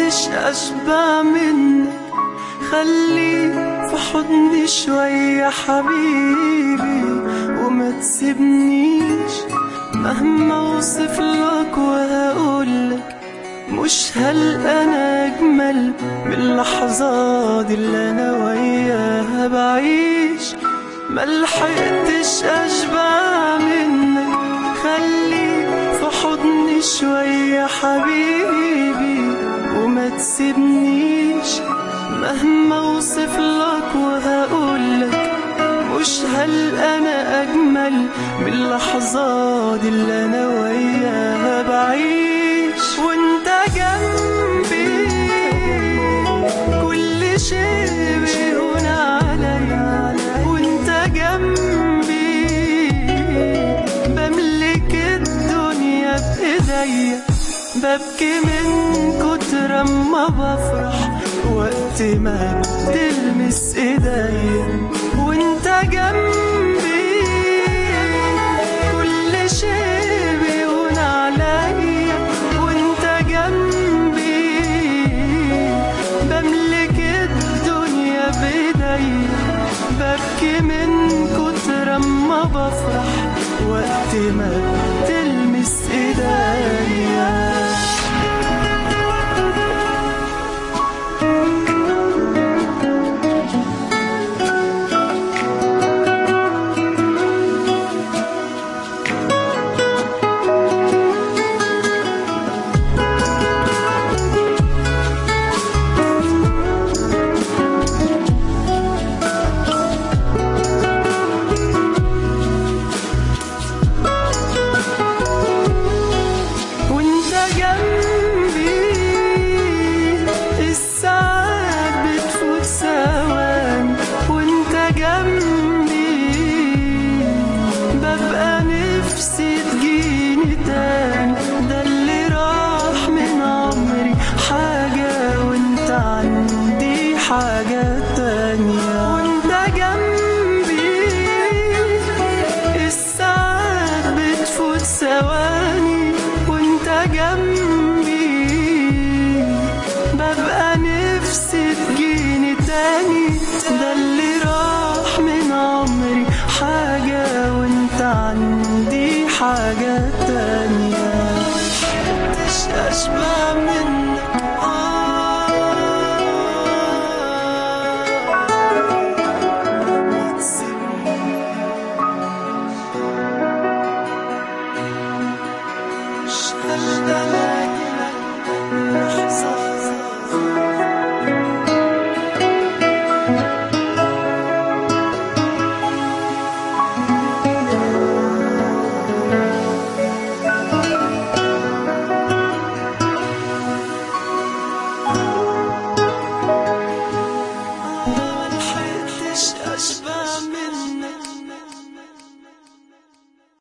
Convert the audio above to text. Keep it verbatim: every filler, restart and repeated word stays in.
لحقتش اشبع منك، خليك في حضني شوية حبيبي وما تسيبنيش. مهما اوصف لك وهقولك مش هلقى انا اجمل من اللحظات اللي انا وياها بعيش. ملحقتش اشبع منك، خليك في حضني شوية حبيبي وما تسيبنيش. مهما اوصف لك وهقولك مش هلقى انا اجمل من اللحظات اللي انا وياها بعيش. وانت جنبي كل شيء بيهون عليا، وانت جنبي بملك الدنيا بايديا. ببكي من كتر ما بفرح وقت ما تلمس ايديا. وانت جنبي كل شيء بيهون عليا، وانت جنبي بملك الدنيا بايديا. ببكي من كتر ما بفرح وقت ما تلمس ايديا. نفسي تجيني تاني، ده اللي راح من عمري حاجة وانت عندي حاجة تانية. وانت جنبي الساعات بتفوت ثواني، وانت جنبي ببقى نفسي تجيني تاني، ده اللي راح من عمري حاجة وانت عندي حاجة تانية. مش أشبع منك آه